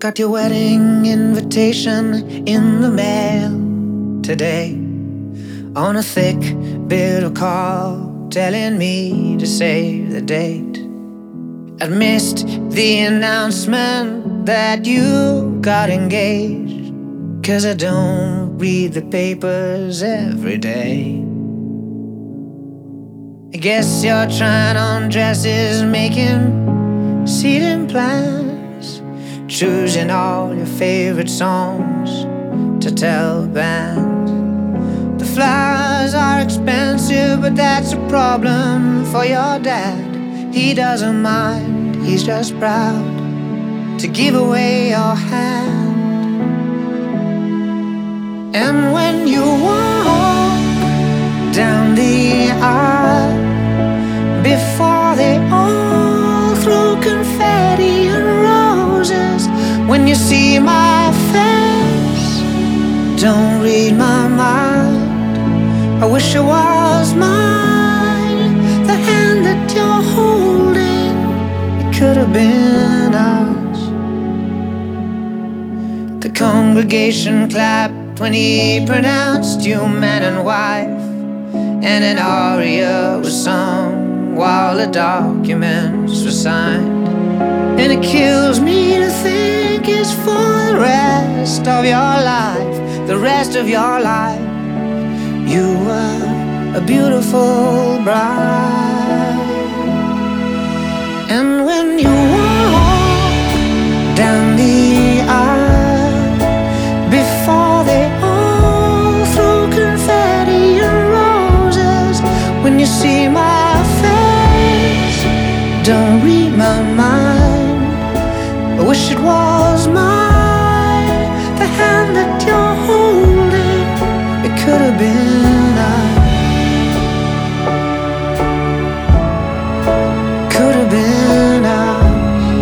Got your wedding invitation in the mail today, on a thick bit of card telling me to save the date. I'd missed the announcement that you got engaged, 'cause I don't read the papers every day. I guess you're trying on dresses, making seating plans, choosing all your favorite songs to tell the band. The flowers are expensive, but that's a problem for your dad. He doesn't mind, he's just proud to give away your hand. And when you walk down the aisle, before they all throw confetti and roses, when you see my face, don't read my mind. I wish it was mine, the hand that you're holding. It could have been ours. The congregation clapped when he pronounced you man and wife, and an aria was sung while the documents were signed. And it kills me to think it's for the rest of your life, the rest of your life. You were a beautiful bride. And when you walk down the aisle, before they all throw confetti and roses, when you see my face, don't read my mind. I wish it was mine, the hand that you're holding. It could have been us. Could have been us.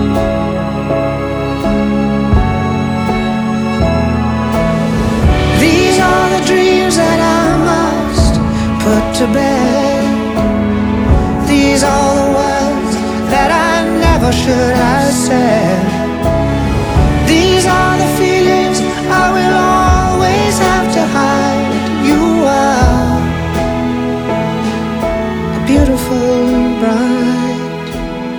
These are the dreams that I must put to bed. These are the words that I never should have said. These are the feelings I will always have to hide. You are a beautiful bride.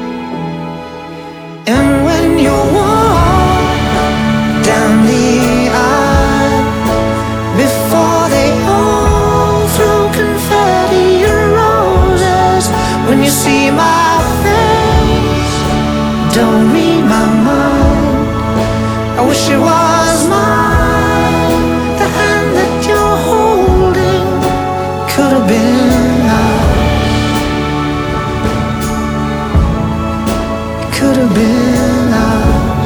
And when you walk down the aisle, before they all throw confetti and roses, when you see my face, don't read my mind. I wish it was mine, the hand that you're holding. Could have been ours. Could have been ours.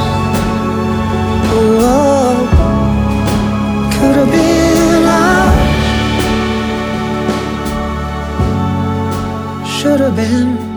Oh, could have been ours. Should have been.